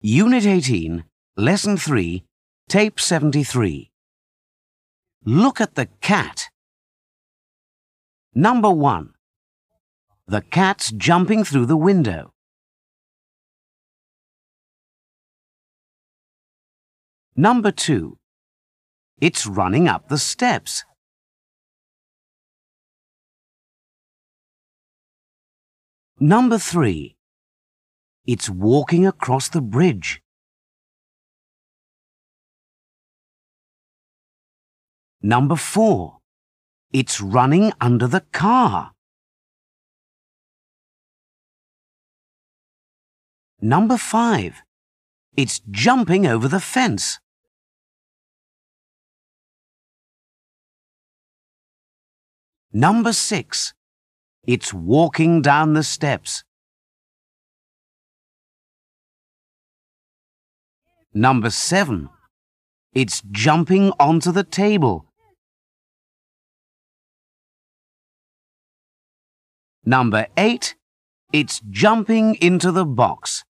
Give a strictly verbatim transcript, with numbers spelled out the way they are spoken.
Unit eighteen, Lesson three, Tape seventy-three. Look at the cat. Number one. The cat's jumping through the window. Number two. It's running up the steps. Number three. It's walking across the bridge. Number four. It's running under the car. Number five. It's jumping over the fence. Number six. It's walking down the steps. Number seven. It's jumping onto the table. Number eight. It's jumping into the box.